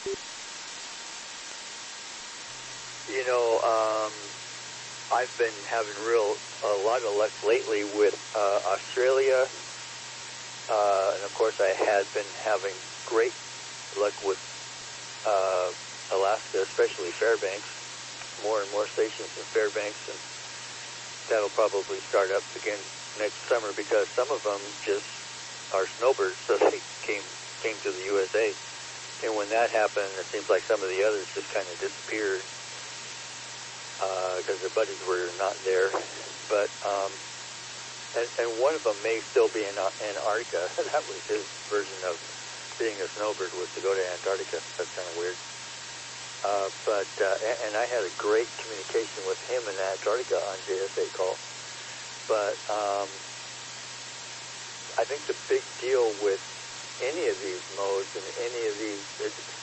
You know, I've been having a lot of luck lately with Australia, and of course I had been having great luck with Alaska, especially Fairbanks. More and more stations in Fairbanks, and that'll probably start up again next summer because some of them just are snowbirds, so they came to the USA. And when that happened, it seems like some of the others just kind of disappeared because their buddies were not there. But and one of them may still be in Antarctica. That was his version of being a snowbird, was to go to Antarctica. That's kind of weird. And I had a great communication with him in Antarctica on JSA call. But I think the big deal with any of these modes and any of these